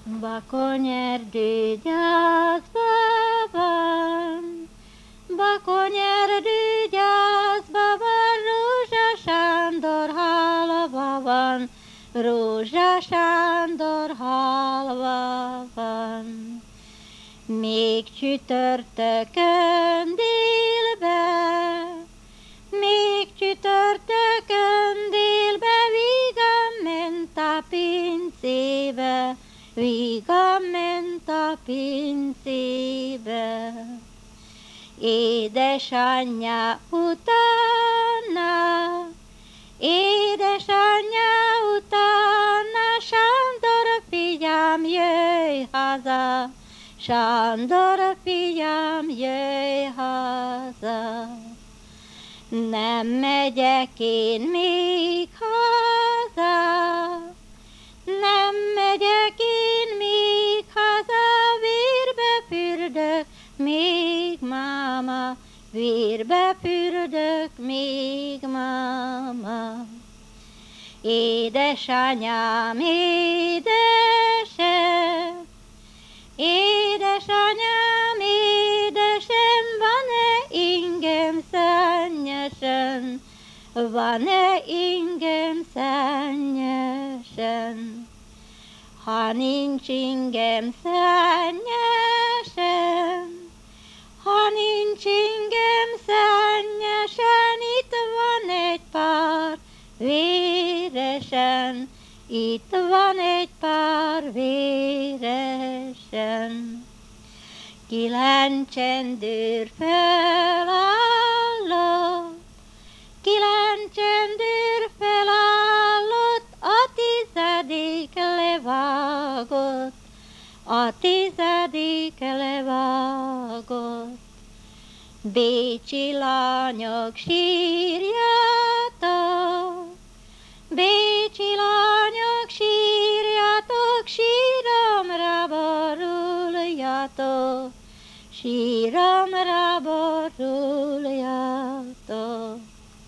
Bakonyerdő gyászba van, bakonyerdő gyászba van, Rózsa Sándor halva van, Rózsa Sándor halva van. Még csütörtökön délbe, még csütörtökön délbe, vígan ment a pincébe, vígan ment a pincébe. Édesanyja utána, édesanyja utána, Sándor figyám, jöjj haza, Sándor figyám, jöjj haza. Nem megyek én még haza, nem megyek én még haza, vérbe fürdök még, máma, vérbe fürdök még, máma. Édesanyám, édesem, édesanyám, édesem, van-e ingem szennyesen, van-e ingem szennyesen? Ha nincs ingem szennyesen, ha nincs ingem szennyesen, itt van egy pár véresen, itt van egy pár véresen. Kilenc csendőr felállott, kilenc csendőr felállott, a tizedik levágott, a tizedik levágott. Bécsi lányok sírjatok, bécsi lányok sírjatok, síromra boruljatok, síromra boruljatok.